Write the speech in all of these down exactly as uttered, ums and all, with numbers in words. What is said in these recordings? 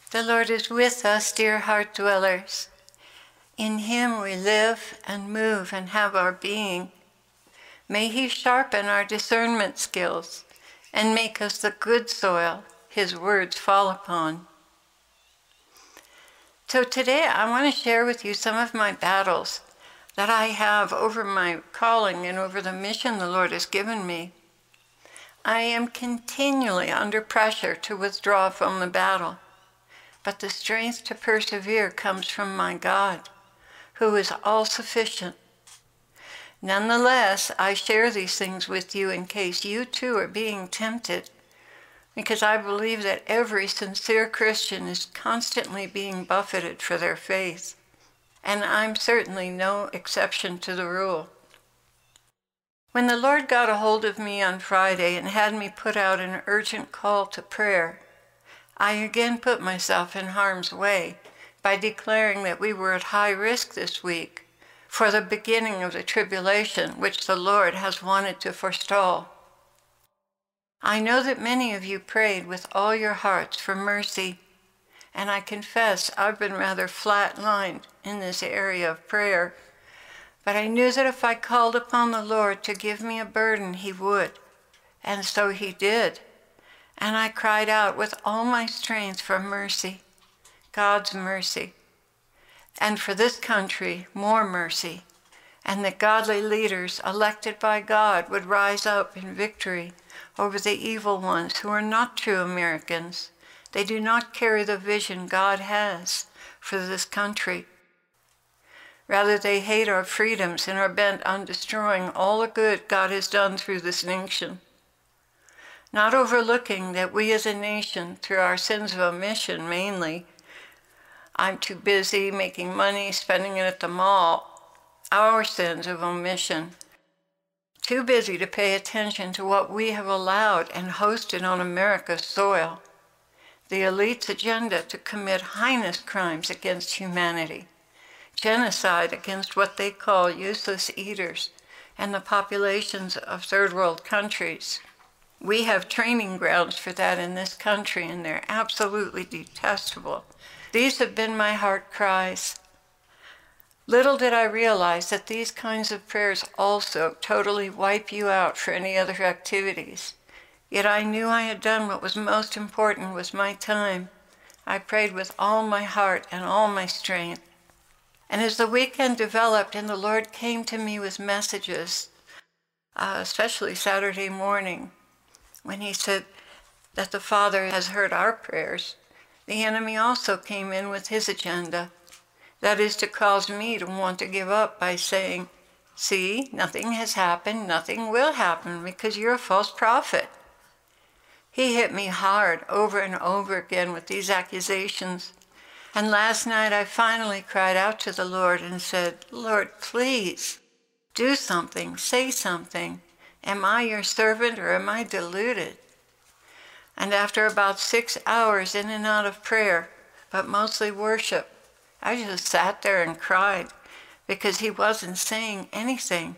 The Lord is with us, dear heart dwellers. In him we live and move and have our being. May he sharpen our discernment skills and make us the good soil his words fall upon. So today I want to share with you some of my battles that I have over my calling and over the mission the Lord has given me. I am continually under pressure to withdraw from the battle, but the strength to persevere comes from my God, who is all-sufficient. Nonetheless, I share these things with you in case you too are being tempted, because I believe that every sincere Christian is constantly being buffeted for their faith, and I'm certainly no exception to the rule. When the Lord got a hold of me on Friday and had me put out an urgent call to prayer, I again put myself in harm's way by declaring that we were at high risk this week for the beginning of the tribulation which the Lord has wanted to forestall. I know that many of you prayed with all your hearts for mercy, and I confess I've been rather flat-lined in this area of prayer, but I knew that if I called upon the Lord to give me a burden, he would, and so he did. And I cried out with all my strength for mercy, God's mercy, and for this country, more mercy, and that godly leaders elected by God would rise up in victory over the evil ones who are not true Americans. They do not carry the vision God has for this country. Rather, they hate our freedoms and are bent on destroying all the good God has done through this nation, not overlooking that we as a nation, through our sins of omission mainly, I'm too busy making money, spending it at the mall, our sins of omission, too busy to pay attention to what we have allowed and hosted on America's soil, the elite's agenda to commit heinous crimes against humanity, genocide against what they call useless eaters and the populations of third world countries. We have training grounds for that in this country, and they're absolutely detestable. These have been my heart cries. Little did I realize that these kinds of prayers also totally wipe you out for any other activities. Yet I knew I had done what was most important with my time. I prayed with all my heart and all my strength. And as the weekend developed and the Lord came to me with messages, uh, especially Saturday morning, when he said that the Father has heard our prayers, the enemy also came in with his agenda. That is to cause me to want to give up by saying, see, nothing has happened, nothing will happen because you're a false prophet. He hit me hard over and over again with these accusations. And last night I finally cried out to the Lord and said, Lord, please do something, say something. Am I your servant or am I deluded? And after about six hours in and out of prayer, but mostly worship, I just sat there and cried because he wasn't saying anything.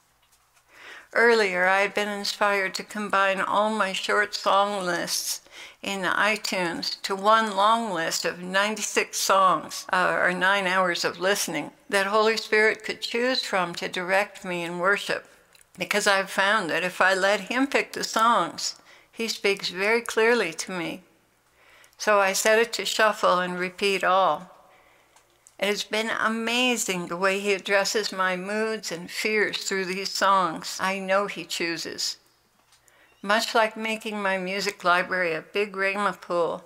Earlier, I had been inspired to combine all my short song lists in iTunes to one long list of ninety-six songs, uh, or nine hours of listening, that Holy Spirit could choose from to direct me in worship. Because I've found that if I let him pick the songs, he speaks very clearly to me. So I set it to shuffle and repeat all. It has been amazing the way he addresses my moods and fears through these songs I know he chooses. Much like making my music library a big Rhema pool.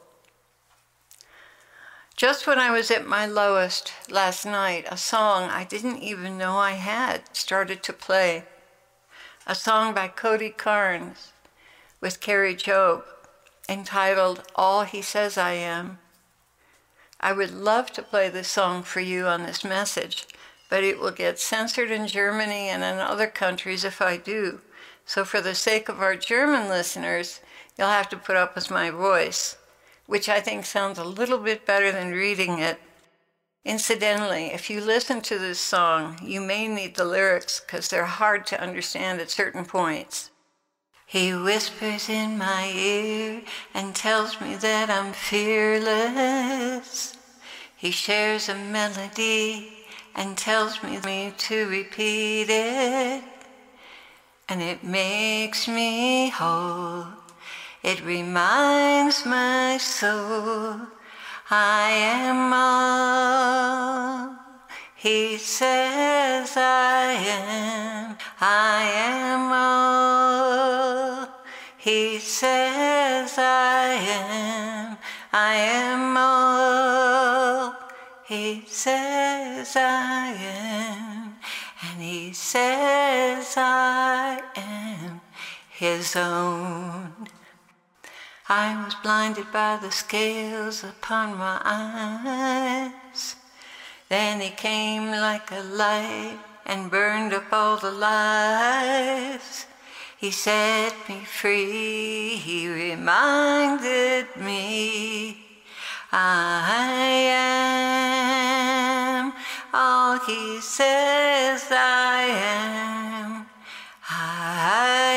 Just when I was at my lowest last night, a song I didn't even know I had started to play. A song by Cody Carnes with Carrie Job, entitled All He Says I Am. I would love to play this song for you on this message, but it will get censored in Germany and in other countries if I do. So for the sake of our German listeners, you'll have to put up with my voice, which I think sounds a little bit better than reading it. Incidentally, if you listen to this song, you may need the lyrics because they're hard to understand at certain points. He whispers in my ear and tells me that I'm fearless. He shares a melody and tells me to repeat it. And it makes me whole. It reminds my soul I am all He says I am. I am all He says I am. I am all He says I am. And He says I am His own. I was blinded by the scales upon my eyes. Then He came like a light and burned up all the lies. He set me free. He reminded me I am all He says I am. I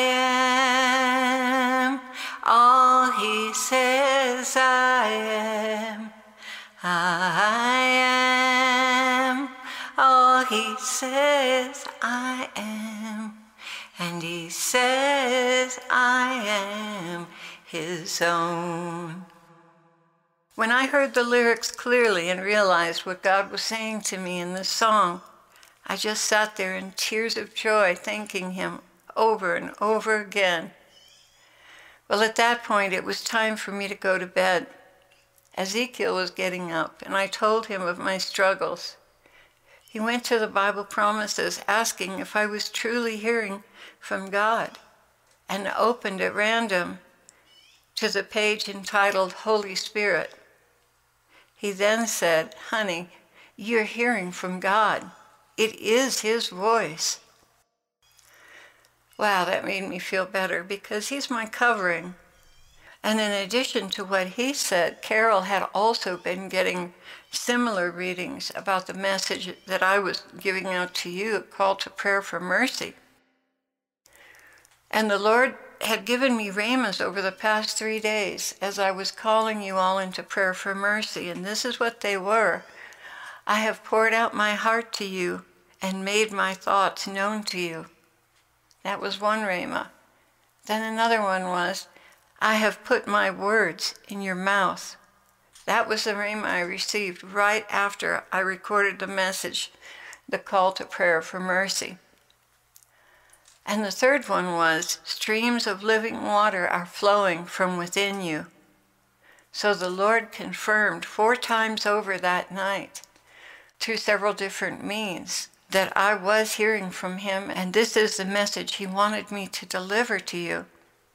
am all He says I am. I am all He says I am. And He says I am His own. When I heard the lyrics clearly and realized what God was saying to me in this song, I just sat there in tears of joy, thanking Him over and over again. Well, at that point, it was time for me to go to bed. Ezekiel was getting up, and I told him of my struggles. He went to the Bible Promises, asking if I was truly hearing from God, and opened at random to the page entitled Holy Spirit. He then said, "Honey, you're hearing from God. It is His voice." Wow, that made me feel better because He's my covering. And in addition to what he said, Carol had also been getting similar readings about the message that I was giving out to you, a call to prayer for mercy. And the Lord had given me rhemas over the past three days as I was calling you all into prayer for mercy. And this is what they were. I have poured out my heart to you and made my thoughts known to you. That was one rhema. Then another one was, I have put my words in your mouth. That was the rhema I received right after I recorded the message, the call to prayer for mercy. And the third one was, streams of living water are flowing from within you. So the Lord confirmed four times over that night, through several different means, that I was hearing from Him, and this is the message He wanted me to deliver to you.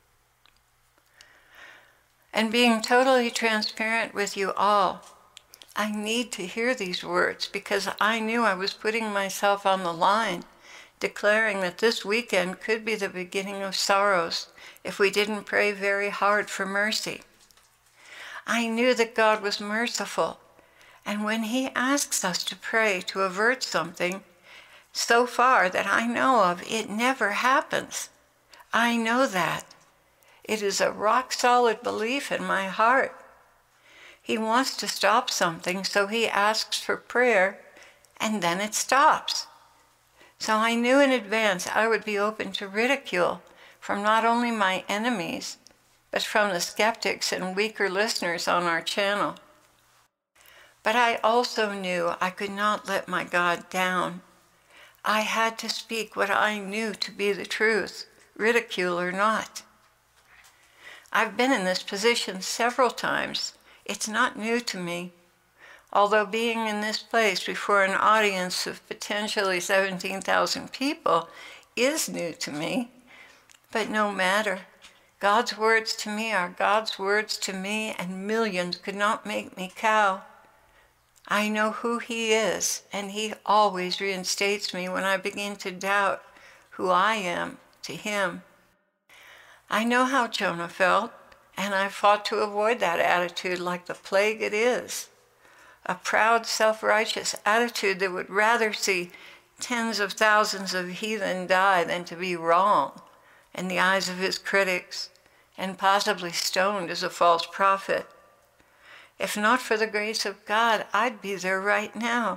And being totally transparent with you all, I need to hear these words because I knew I was putting myself on the line, declaring that this weekend could be the beginning of sorrows if we didn't pray very hard for mercy. I knew that God was merciful, and when He asks us to pray to avert something, so far that I know of, it never happens. I know that. It is a rock-solid belief in my heart. He wants to stop something, so He asks for prayer, and then it stops. So I knew in advance I would be open to ridicule from not only my enemies, but from the skeptics and weaker listeners on our channel. But I also knew I could not let my God down. I had to speak what I knew to be the truth, ridicule or not. I've been in this position several times. It's not new to me. Although being in this place before an audience of potentially seventeen thousand people is new to me, but no matter. God's words to me are God's words to me, and millions could not make me cow. I know who He is, and He always reinstates me when I begin to doubt who I am to Him. I know how Jonah felt, and I fought to avoid that attitude like the plague it is. A proud, self-righteous attitude that would rather see tens of thousands of heathen die than to be wrong, in the eyes of his critics, and possibly stoned as a false prophet. If not for the grace of God, I'd be there right now.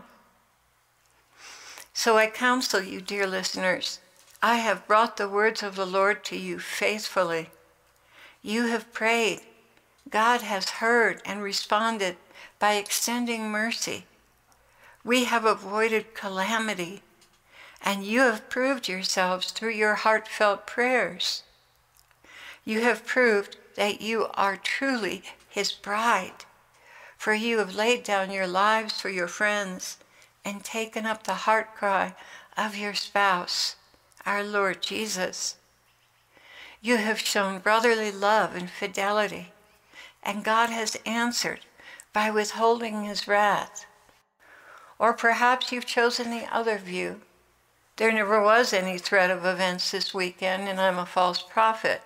So I counsel you, dear listeners, I have brought the words of the Lord to you faithfully. You have prayed. God has heard and responded by extending mercy. We have avoided calamity, and you have proved yourselves through your heartfelt prayers. You have proved that you are truly his bride, for you have laid down your lives for your friends and taken up the heart cry of your spouse, our Lord Jesus. You have shown brotherly love and fidelity, and God has answered by withholding his wrath. Or perhaps you've chosen the other view. There never was any threat of events this weekend, and I'm a false prophet.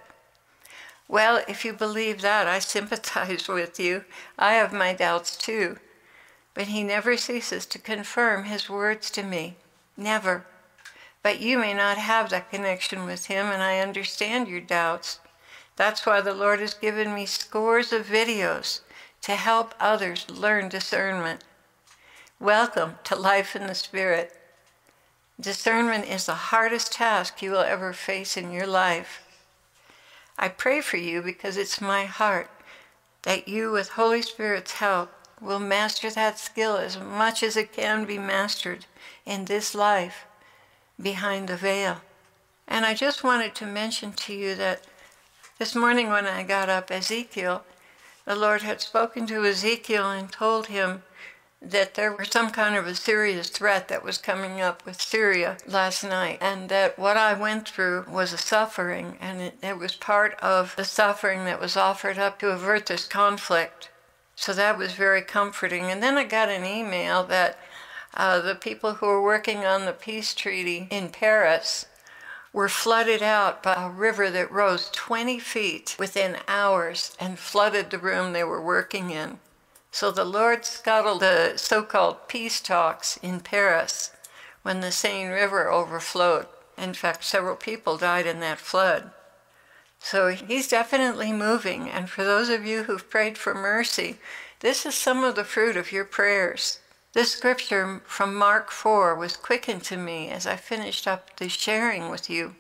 Well, if you believe that, I sympathize with you. I have my doubts too. But he never ceases to confirm his words to me. Never. But you may not have that connection with him, and I understand your doubts. That's why the Lord has given me scores of videos to help others learn discernment. Welcome to Life in the Spirit. Discernment is the hardest task you will ever face in your life. I pray for you because it's my heart that you, with Holy Spirit's help, will master that skill as much as it can be mastered in this life behind the veil. And I just wanted to mention to you that this morning when I got up, Ezekiel, the Lord had spoken to Ezekiel and told him that there was some kind of a serious threat that was coming up with Syria last night, and that what I went through was a suffering, and it, it was part of the suffering that was offered up to avert this conflict. So that was very comforting. And then I got an email that uh, the people who were working on the peace treaty in Paris were flooded out by a river that rose twenty feet within hours and flooded the room they were working in. So the Lord scuttled the so-called peace talks in Paris when the Seine River overflowed. In fact, several people died in that flood. So he's definitely moving, and for those of you who've prayed for mercy, this is some of the fruit of your prayers. This scripture from Mark four was quickened to me as I finished up the sharing with you.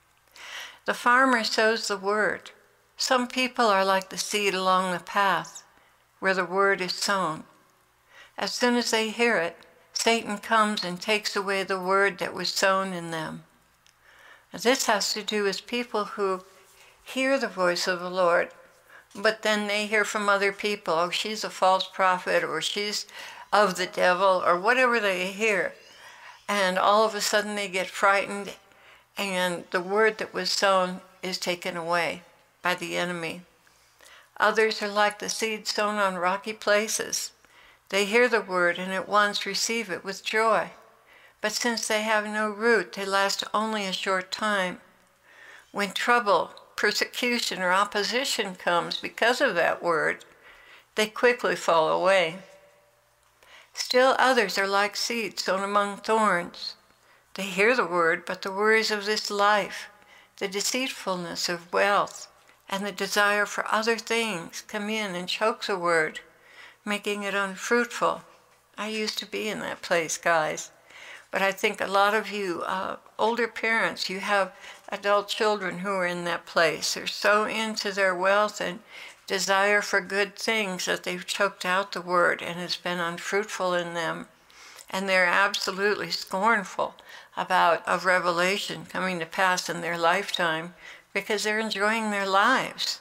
The farmer sows the word. Some people are like the seed along the path where the word is sown. As soon as they hear it, Satan comes and takes away the word that was sown in them. This has to do with people who hear the voice of the Lord, but then they hear from other people, oh, she's a false prophet, or she's of the devil, or whatever they hear. And all of a sudden they get frightened, and the word that was sown is taken away by the enemy. Others are like the seed sown on rocky places. They hear the word and at once receive it with joy. But since they have no root, they last only a short time. When trouble, persecution, or opposition comes because of that word, they quickly fall away. Still others are like seeds sown among thorns. They hear the word, but the worries of this life, the deceitfulness of wealth, and the desire for other things come in and choke the word, making it unfruitful. I used to be in that place, guys. But I think a lot of you uh, older parents, you have adult children who are in that place. They're so into their wealth and desire for good things that they've choked out the word and it's been unfruitful in them. And they're absolutely scornful about a revelation coming to pass in their lifetime because they're enjoying their lives.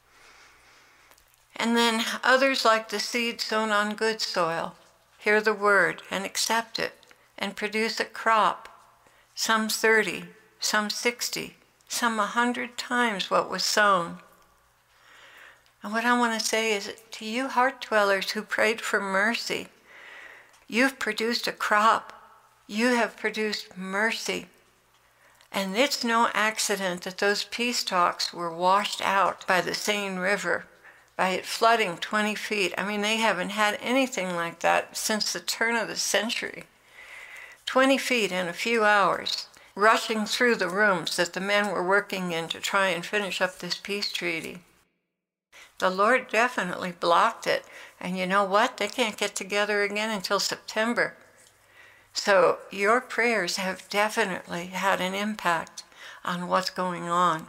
And then others, like the seed sown on good soil, hear the word and accept it and produce a crop, some thirty, some sixty, some a hundred times what was sown. And what I want to say is to you heart dwellers who prayed for mercy, you've produced a crop. You have produced mercy. And it's no accident that those peace talks were washed out by the Seine River, by it flooding twenty feet. I mean, they haven't had anything like that since the turn of the century. twenty feet in a few hours. rushing through the rooms that the men were working in to try and finish up this peace treaty. The Lord definitely blocked it. And you know what? They can't get together again until September. So your prayers have definitely had an impact on what's going on.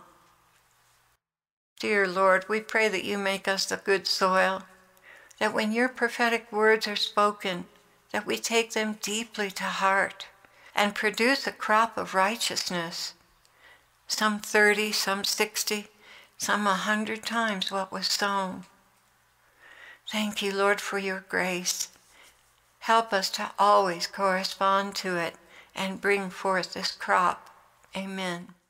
Dear Lord, we pray that you make us the good soil, that when your prophetic words are spoken, that we take them deeply to heart and produce a crop of righteousness, some thirty, some sixty, some a hundred times what was sown. Thank you, Lord, for your grace. Help us to always correspond to it and bring forth this crop. Amen.